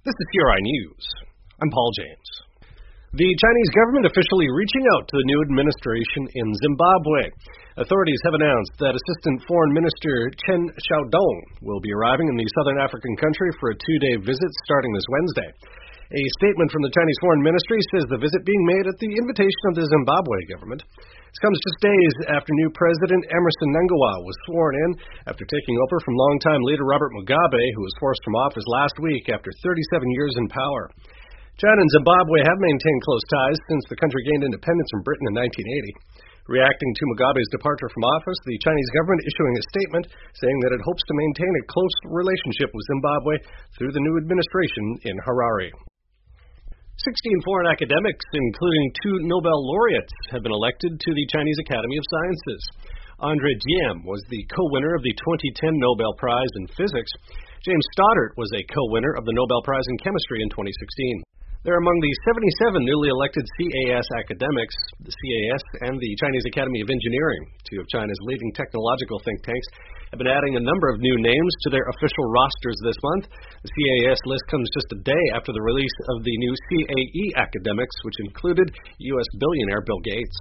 This is CRI News. I'm Paul James. The Chinese government officially reaching out to the new administration in Zimbabwe. Authorities have announced that Assistant Foreign Minister Chen Xiaodong will be arriving in the southern African country for a two-day visit starting this Wednesday. A statement from the Chinese Foreign Ministry says the visit being made at the invitation of the Zimbabwe government. This comes just days after new President Emmerson Mnangagwa was sworn in after taking over from longtime leader Robert Mugabe, who was forced from office last week after 37 years in power. China and Zimbabwe have maintained close ties since the country gained independence from Britain in 1980. Reacting to Mugabe's departure from office, the Chinese government issuing a statement saying that it hopes to maintain a close relationship with Zimbabwe through the new administration in Harare. 16 foreign academics, including 2 Nobel laureates, have been elected to the Chinese Academy of Sciences. André Diem was the co-winner of the 2010 Nobel Prize in Physics. James Stoddart was a co-winner of the Nobel Prize in Chemistry in 2016. They're among the 77 newly elected CAS academics. The CAS and the Chinese Academy of Engineering, 2 of China's leading technological think tanks, have been adding a number of new names to their official rosters this month. The CAS list comes just a day after the release of the new CAE academics, which included U.S. billionaire Bill Gates.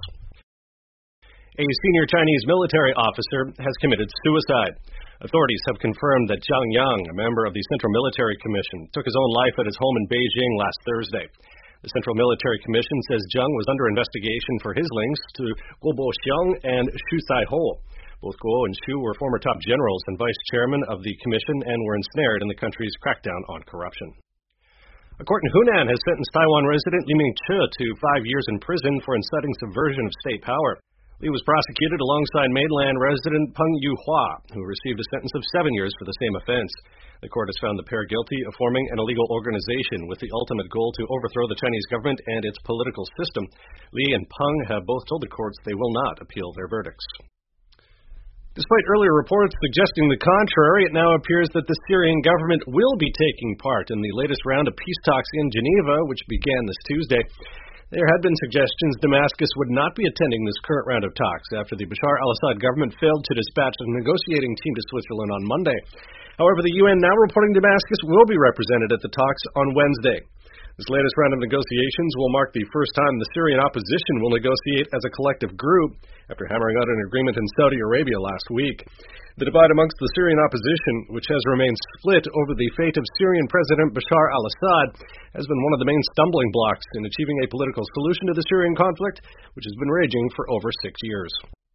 A senior Chinese military officer has committed suicide. Authorities have confirmed that Zhang Yang, a member of the Central Military Commission, took his own life at his home in Beijing last Thursday. The Central Military Commission says Zhang was under investigation for his links to Guo Boxiang and Xu Caiho. Both Guo and Xu were former top generals and vice chairman of the commission and were ensnared in the country's crackdown on corruption. A court in Hunan has sentenced Taiwan resident Li Mingche to 5 years in prison for inciting subversion of state power. Li was prosecuted alongside mainland resident Peng Yuhua, who received a sentence of 7 years for the same offense. The court has found the pair guilty of forming an illegal organization with the ultimate goal to overthrow the Chinese government and its political system. Li and Peng have both told the courts they will not appeal their verdicts. Despite earlier reports suggesting the contrary, it now appears that the Syrian government will be taking part in the latest round of peace talks in Geneva, which began this Tuesday. There had been suggestions Damascus would not be attending this current round of talks after the Bashar al-Assad government failed to dispatch a negotiating team to Switzerland on Monday. However, the UN now reporting Damascus will be represented at the talks on Wednesday. This latest round of negotiations will mark the first time the Syrian opposition will negotiate as a collective group after hammering out an agreement in Saudi Arabia last week. The divide amongst the Syrian opposition, which has remained split over the fate of Syrian President Bashar al-Assad, has been one of the main stumbling blocks in achieving a political solution to the Syrian conflict, which has been raging for over 6 years.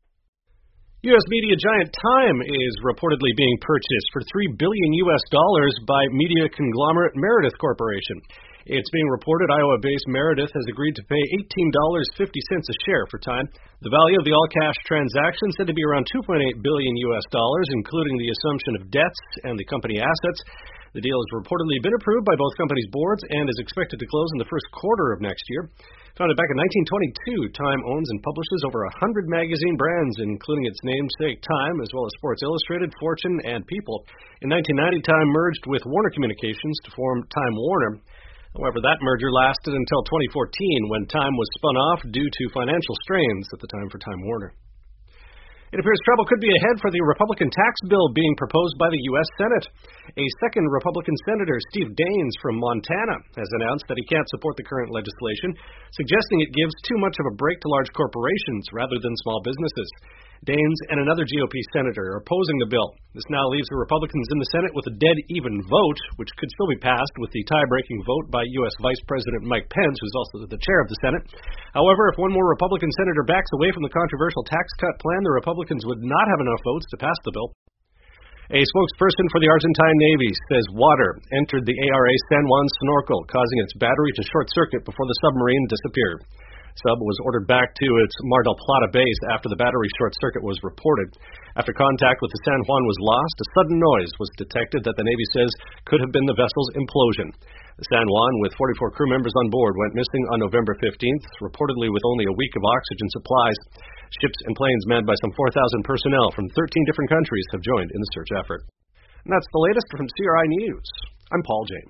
U.S. media giant Time is reportedly being purchased for $3 billion by media conglomerate Meredith Corporation. It's being reported Iowa-based Meredith has agreed to pay $18.50 a share for Time. The value of the all-cash transaction said to be around $2.8 billion, including the assumption of debts and the company assets. The deal has reportedly been approved by both companies' boards and is expected to close in the first quarter of next year. Founded back in 1922, Time owns and publishes over 100 magazine brands, including its namesake Time, as well as Sports Illustrated, Fortune, and People. In 1990, Time merged with Warner Communications to form Time Warner. However, that merger lasted until 2014, when Time was spun off due to financial strains at the time for Time Warner. It appears trouble could be ahead for the Republican tax bill being proposed by the U.S. Senate. A second Republican Senator, Steve Daines from Montana, has announced that he can't support the current legislation, suggesting it gives too much of a break to large corporations rather than small businesses. Daines and another GOP senator are opposing the bill. This now leaves the Republicans in the Senate with a dead-even vote, which could still be passed with the tie-breaking vote by U.S. Vice President Mike Pence, who's also the chair of the Senate. However, if one more Republican senator backs away from the controversial tax cut plan, the Republicans would not have enough votes to pass the bill. A spokesperson for the Argentine Navy says water entered the ARA San Juan snorkel, causing its battery to short-circuit before the submarine disappeared. Sub was ordered back to its Mar del Plata base after the battery short-circuit was reported. After contact with the San Juan was lost, a sudden noise was detected that the Navy says could have been the vessel's implosion. The San Juan, with 44 crew members on board, went missing on November 15th, reportedly with only a week of oxygen supplies. Ships and planes manned by some 4,000 personnel from 13 different countries have joined in the search effort. And that's the latest from CRI News. I'm Paul James.